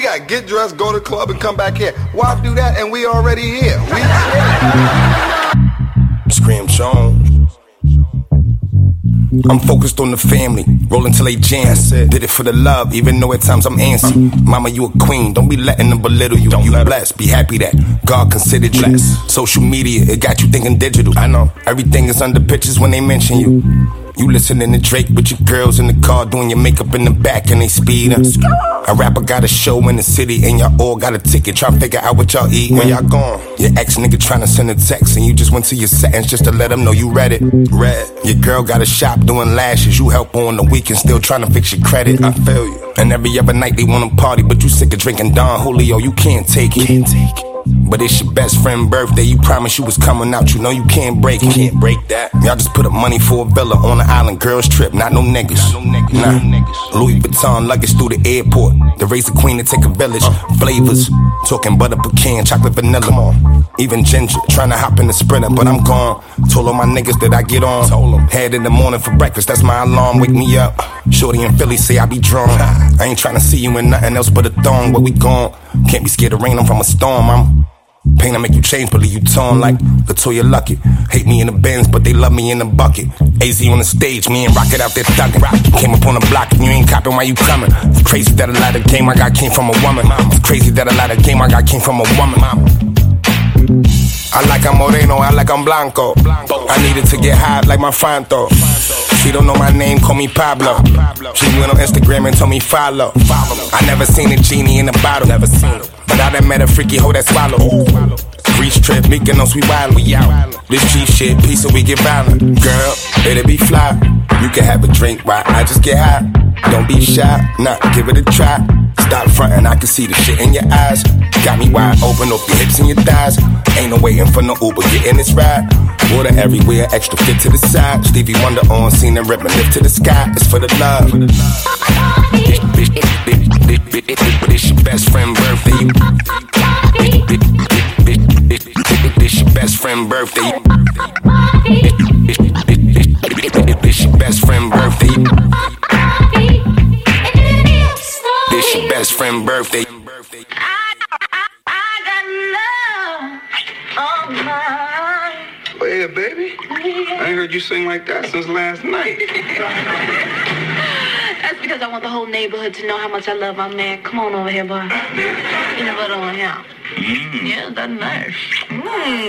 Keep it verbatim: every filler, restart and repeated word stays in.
We gotta get dressed, go to the club, and come back here. Why do that? And we already here. We Scream Jones. I'm focused on the family, rolling till they jam. Did it for the love, even though at times I'm antsy. Mama, you a queen, don't be letting them belittle you. You blessed, be happy that God considered you. Social media, it got you thinking digital. I know, everything is under pictures when they mention you. You listening to Drake with your girls in the car, doing your makeup in the back and they speeding. A rapper got a show in the city and y'all all got a ticket, trying to figure out what y'all eating. Where y'all gone? Your ex nigga trying to send a text and you just went to your settings just to let them know you read it. Read. Your girl got a shop doing lashes, you help her on the weekend, still trying to fix your credit. I feel you. And every other night they wanna party, but you sick of drinking Don Julio, you can't take it. Can't take it. But it's your best friend's birthday, you promised you was coming out, you know you can't break it. Can't break that. Y'all just put up money for a villa on the island, girls trip, not no niggas. Not no niggas. Nah. No niggas. Louis Vuitton luggage through the airport, the raise the queen to take a village. Uh. Flavors, talking butter pecan, chocolate vanilla. Come on. Even ginger, trying to hop in the Sprinter, but I'm gone. Told all my niggas that I get on. Told them. Head in the morning for breakfast, that's my alarm, wake me up. Shorty in Philly say I be drawn. I ain't trying to see you in nothing else but a thong, where we gone. Can't be scared of rain, I'm from a storm, I'm pain, I make you change, but leave you torn like Latoya Luckett. Hate me in the Benz, but they love me in the bucket. A Z on the stage, me and Rocket out there thugging. Came up on the block and you ain't copping, why you coming? It's crazy that a lot of game I got came from a woman. It's crazy that a lot of game I got came from a woman. I like I'm Moreno, I like I'm Blanco. I needed to get high like my Fanto. She don't know my name, call me Pablo. She went on Instagram and told me follow. I never seen a genie in a bottle, never seen it. But I done met a freaky hoe that swallow. Grease trip, Mykonos, we wild, we out. This G shit, peace so we get violent. Girl, it'll be fly. You can have a drink while I just get high. Don't be shy, nah, give it a try. Stop frontin', I can see the shit in your eyes. Got me wide open, off your hips and your thighs. Ain't no waiting for no Uber, get in this ride. Water everywhere, extra fit to the side. Stevie Wonder on scene and rippin' lift to the sky. It's for the love. This, this, this, this, this, this, this your best friend birthday. This, this, this, this your best friend birthday. This, this, this, this, this your best friend birthday. This your best friend birthday. I, I, I got love on my. Oh yeah, baby. I ain't heard you sing like that since last night. That's because I want the whole neighborhood to know how much I love my man. Come on over here, boy. You know what on him. Mm. Yeah, that's nice. Mm.